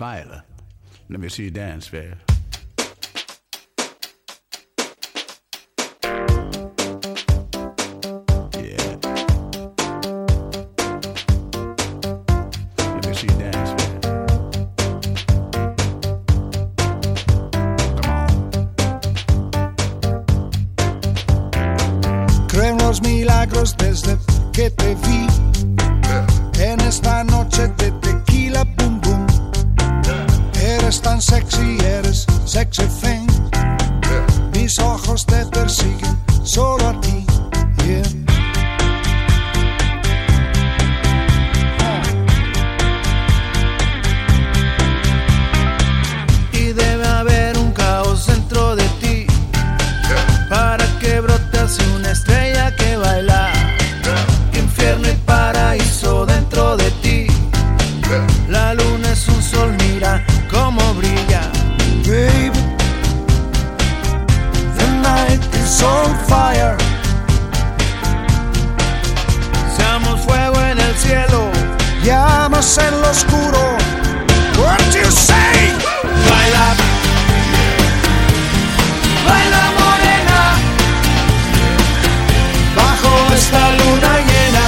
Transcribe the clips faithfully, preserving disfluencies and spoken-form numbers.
Baila. Let me see you dance, baby. Yeah. Let me see you dance, baby. Come on. Creo en los milagros desde que te vi. En esta noche de tequila, boom, boom. Eres tan sexy, eres sexy thing. Mis ojos te persiguen solo a ti, yeah. Y debe haber un caos dentro de ti para que brote así una estrella que baila. Infierno y paraíso dentro de ti. La luna es un sol, mira cómo brilla. Baby, the night is on fire. Seamos fuego en el cielo, llamas en lo oscuro. What do you say? Baila, baila morena, bajo esta luna llena.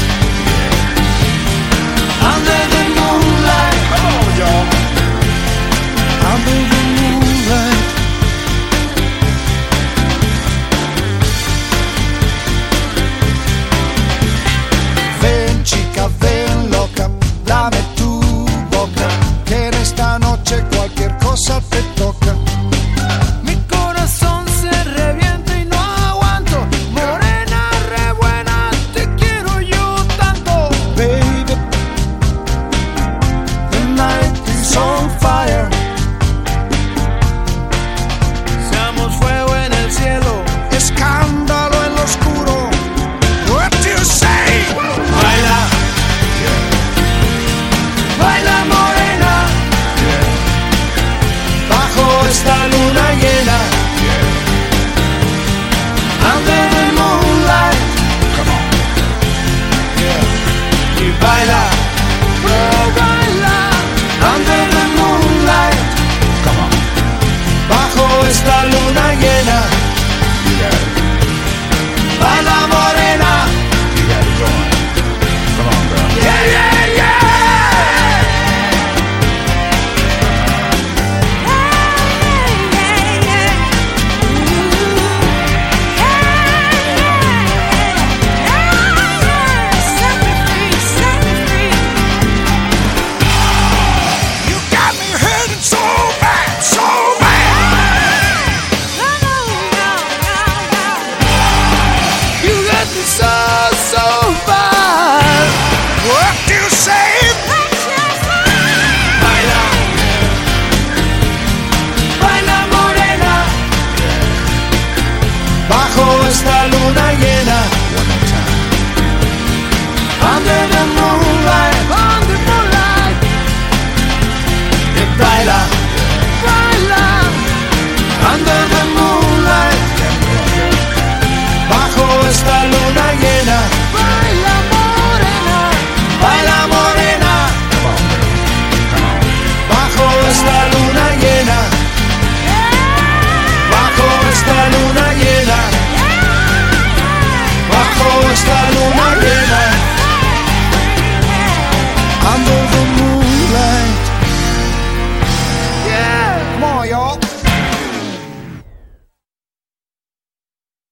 Under the moonlight, come on, y'all. Under the moonlight. Ven chica, ven loca, dame tu boca, que en esta noche cualquier cosa te toca. Mi corazón se revienta y no aguanto. Morena, re buena, te quiero yo tanto. Baby, the night is on fire. Seamos fuego en el cielo, escándalo en lo oscuro. What do you say? Baila, baila morena, bajo esta luna llena. Under the moonlight, come on, yeah. Y baila, oh baila, under the moonlight, come on, bajo esta luna llena. Baila morena, Come on, girl. yeah, yeah, yeah. You got me hurting so bad, so bad. You got me so, so bad. What do you say? Baila, baila morena, bajo esta luna llena. One more time. Under the moonlight, under the moonlight. Y baila.